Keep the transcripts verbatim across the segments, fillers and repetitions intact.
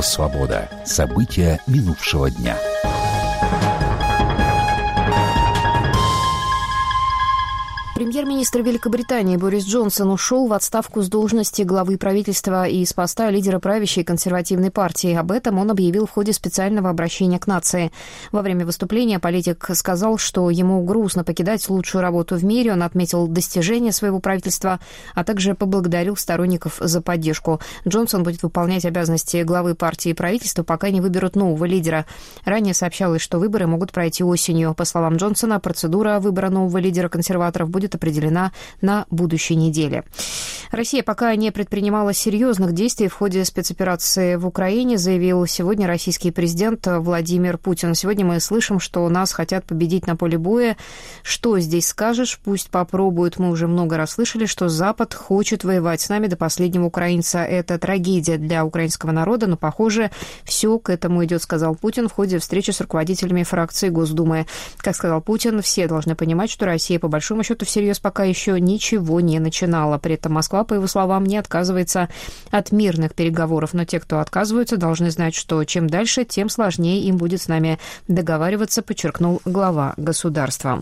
«Свобода». События минувшего дня. Премьер-министр Великобритании Борис Джонсон ушел в отставку с должности главы правительства и с поста лидера правящей консервативной партии. Об этом он объявил в ходе специального обращения к нации. Во время выступления политик сказал, что ему грустно покидать лучшую работу в мире. Он отметил достижения своего правительства, а также поблагодарил сторонников за поддержку. Джонсон будет выполнять обязанности главы партии и правительства, пока не выберут нового лидера. Ранее сообщалось, что выборы могут пройти осенью. По словам Джонсона, процедура выбора нового лидера консерваторов будет определена на будущей неделе. Россия пока не предпринимала серьезных действий в ходе спецоперации в Украине, заявил сегодня российский президент Владимир Путин. Сегодня мы слышим, что нас хотят победить на поле боя. Что здесь скажешь? Пусть попробуют. Мы уже много раз слышали, что Запад хочет воевать с нами до последнего украинца. Это трагедия для украинского народа, но, похоже, все к этому идет, сказал Путин в ходе встречи с руководителями фракции Госдумы. Как сказал Путин, все должны понимать, что Россия, по большому счету, всерьез пока еще ничего не начинала. При этом Москва, по его словам, не отказывается от мирных переговоров. Но те, кто отказываются, должны знать, что чем дальше, тем сложнее им будет с нами договариваться, подчеркнул глава государства.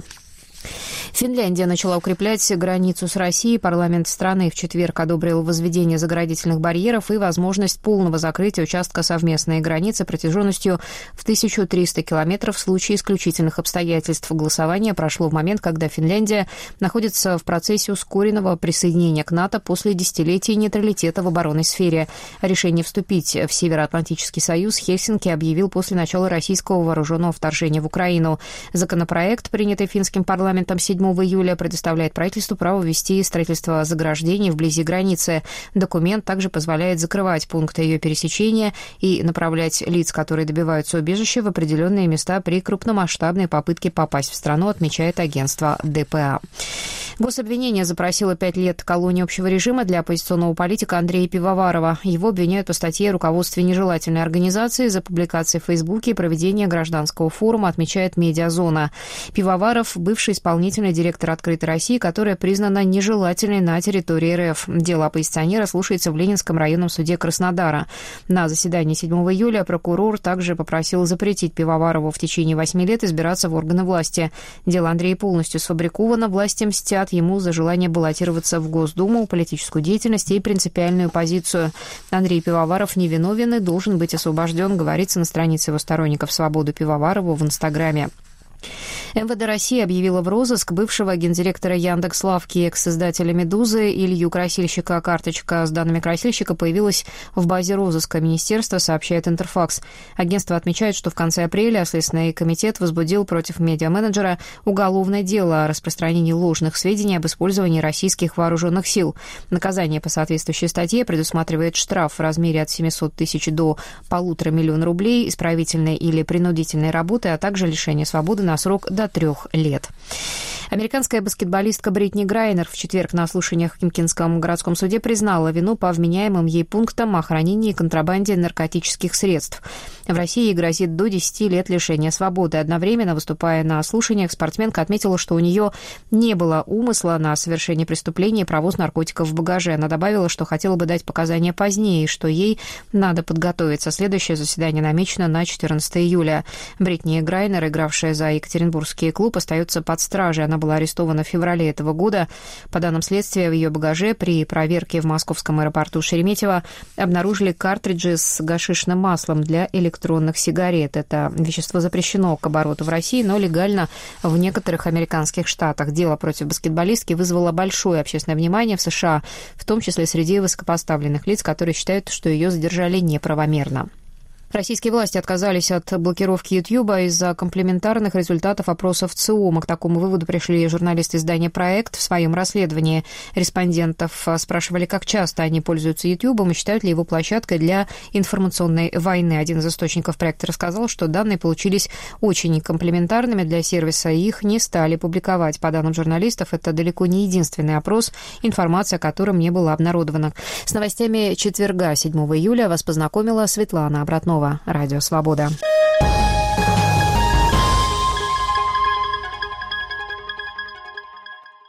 Финляндия начала укреплять границу с Россией. Парламент страны в четверг одобрил возведение заградительных барьеров и возможность полного закрытия участка совместной границы протяженностью в тысячу триста километров в случае исключительных обстоятельств. Голосование прошло в момент, когда Финляндия находится в процессе ускоренного присоединения к НАТО после десятилетий нейтралитета в оборонной сфере. Решение вступить в Североатлантический союз Хельсинки объявил после начала российского вооруженного вторжения в Украину. Законопроект, принятый финским парламентом седьмого июля, предоставляет правительству право ввести строительство заграждений вблизи границы. Документ также позволяет закрывать пункты ее пересечения и направлять лиц, которые добиваются убежища, в определенные места при крупномасштабной попытке попасть в страну, отмечает агентство ДПА. Гособвинение запросило пять лет колонии общего режима для оппозиционного политика Андрея Пивоварова. Его обвиняют по статье о руководстве нежелательной организации за публикации в Фейсбуке и проведение гражданского форума, отмечает «Медиазона». Пивоваров – бывший исполнительный директор «Открытой России», которая признана нежелательной на территории РФ. Дело оппозиционера слушается в Ленинском районном суде Краснодара. На заседании седьмого июля прокурор также попросил запретить Пивоварову в течение восьми лет избираться в органы власти. Дело Андрея полностью сфабриковано. Власти мстят ему за желание баллотироваться в Госдуму, политическую деятельность и принципиальную позицию. Андрей Пивоваров невиновен и должен быть освобожден, говорится на странице его сторонников «Свободу» Пивоварову в Инстаграме. МВД России объявила в розыск бывшего гендиректора Яндекс.Лавки и экс-создателя «Медузы» Илью Красильщика. Карточка с данными Красильщика появилась в базе розыска министерства, сообщает Интерфакс. Агентство отмечает, что в конце апреля Следственный комитет возбудил против медиаменеджера уголовное дело о распространении ложных сведений об использовании российских вооруженных сил. Наказание по соответствующей статье предусматривает штраф в размере от семисот тысяч до полутора миллиона рублей, исправительной или принудительной работы, а также лишение свободы на срок до трех лет. Американская баскетболистка Бритни Грайнер в четверг на слушаниях в Химкинском городском суде признала вину по вменяемым ей пунктам о хранении и контрабанде наркотических средств. В России ей грозит до десяти лет лишения свободы. Одновременно, выступая на слушаниях, спортсменка отметила, что у нее не было умысла на совершение преступления и провоз наркотиков в багаже. Она добавила, что хотела бы дать показания позднее, и что ей надо подготовиться. Следующее заседание намечено на четырнадцатое июля. Бритни Грайнер, игравшая за Екатеринбургский клуб, остается под стражей. Она была арестована в феврале этого года. По данным следствия, в ее багаже при проверке в московском аэропорту Шереметьево обнаружили картриджи с гашишным маслом для электронных сигарет. Это вещество запрещено к обороту в России, но легально в некоторых американских штатах. Дело против баскетболистки вызвало большое общественное внимание в США, в том числе среди высокопоставленных лиц, которые считают, что ее задержали неправомерно. Российские власти отказались от блокировки Ютьюба из-за комплементарных результатов опросов ЦИОМа. К такому выводу пришли журналисты издания «Проект» в своем расследовании. Респондентов спрашивали, как часто они пользуются Ютьюбом и считают ли его площадкой для информационной войны. Один из источников проекта рассказал, что данные получились очень комплементарными для сервиса, и их не стали публиковать. По данным журналистов, это далеко не единственный опрос, информация о котором не была обнародована. С новостями четверга, седьмого июля, вас познакомила Светлана Обратнова. Радио «Свобода».